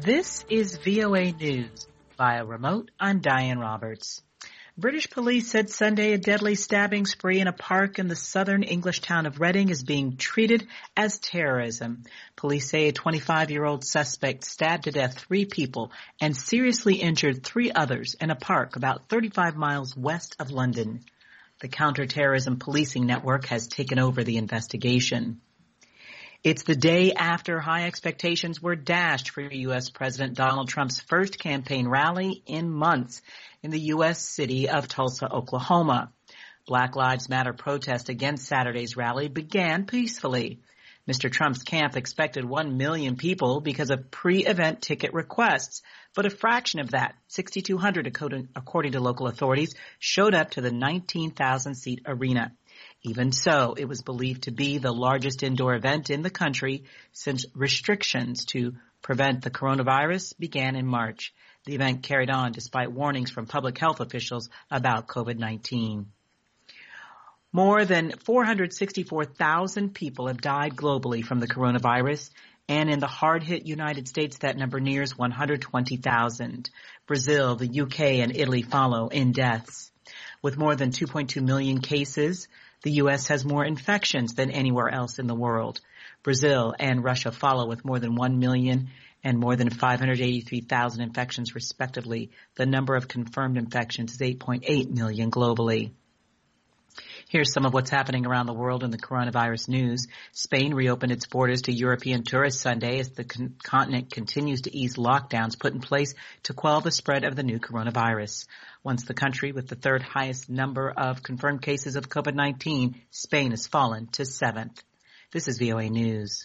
This is VOA News. Via remote, I'm Diane Roberts. British police said Sunday a deadly stabbing spree in a park in the southern English town of Reading is being treated as terrorism. Police say a 25-year-old suspect stabbed to death 3 people and seriously injured 3 others in a park about 35 miles west of London. The counterterrorism policing network has taken over the investigation. It's the day after high expectations were dashed for U.S. President Donald Trump's first campaign rally in months in the U.S. city of Tulsa, Oklahoma. Black Lives Matter protest against Saturday's rally began peacefully. Mr. Trump's camp expected 1 million people because of pre-event ticket requests, but a fraction of that, 6,200 according to local authorities, showed up to the 19,000-seat arena. Even so, it was believed to be the largest indoor event in the country since restrictions to prevent the coronavirus began in March. The event carried on despite warnings from public health officials about COVID-19. More than 464,000 people have died globally from the coronavirus, and in the hard-hit United States, that number nears 120,000. Brazil, the UK, and Italy follow in deaths. With more than 2.2 million cases, the U.S. has more infections than anywhere else in the world. Brazil and Russia follow with more than 1 million and more than 583,000 infections, respectively. The number of confirmed infections is 8.8 million globally. Here's some of what's happening around the world in the coronavirus news. Spain reopened its borders to European tourists Sunday as the continent continues to ease lockdowns put in place to quell the spread of the new coronavirus. Once the country with the 3rd highest number of confirmed cases of COVID-19, Spain has fallen to 7th. This is VOA News.